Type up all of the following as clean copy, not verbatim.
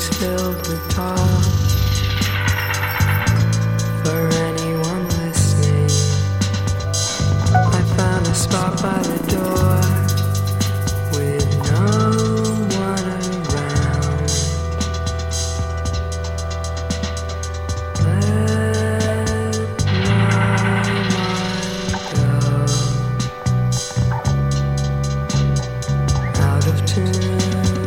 always filled with talk. For anyone listening, I found a spot by the door with no one around. Let my mind go out of tune,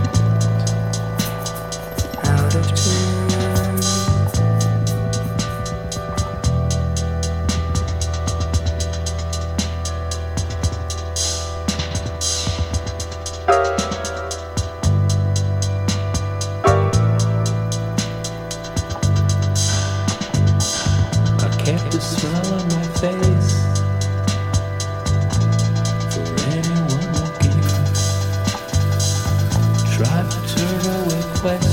out of tune. I kept the smile on my face for anyone looking. Tried to turn away questions.